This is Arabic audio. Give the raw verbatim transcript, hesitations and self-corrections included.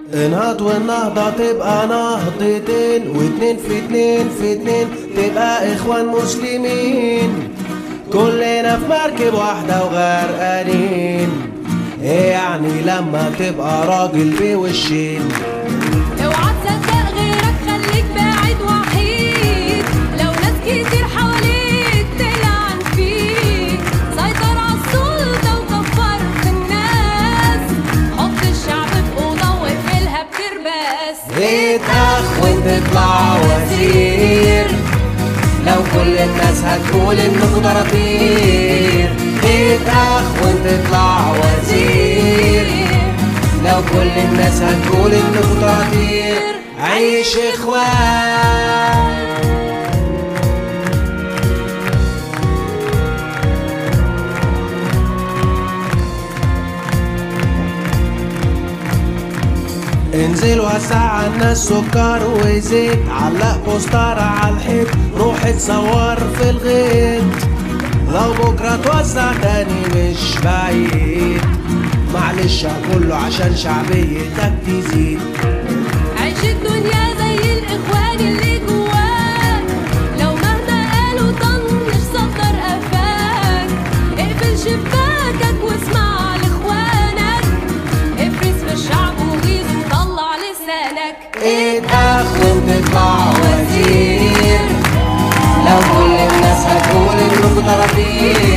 انهض والنهضة تبقى نهضتين، واتنين في اتنين في اتنين تبقى اخوان مسلمين، كلنا في مركب واحدة وغرقانين. ايه يعني لما تبقى راجل بوشين؟ اوعى تصدق غيرك، خليك بعيد وحيد، لو ناس كتير حواليك تلعن فيك، سيطر عالسلطة وكفر في الناس، حط الشعب في أوضة واقفلها بكرباس. اتأخ وتطلع وزير، لو كل الناس هتقول انكوا طراطير. اتأخ وتطلع وزير، لو كل الناس هتقول انكوا طراطير. عيش اخوان. انزل وسع على الناس سكر وزيت، علق بوستر على الحيط، روح اتصور في الغيط، لو بكره توزع تاني مش بعيد. معلش كله عشان شعبيتك تزيد. عيش الدنيا زي الاخوان اللي جواك، لو مهما قالوا طنش صدر قفاك، اقفل شباكك واسمع لاخوانك، افرز في الشعب وغيظ وطلع لسانك. اتأخ وتطلع وزير، لو كل الناس هتقول انكوا طراطير.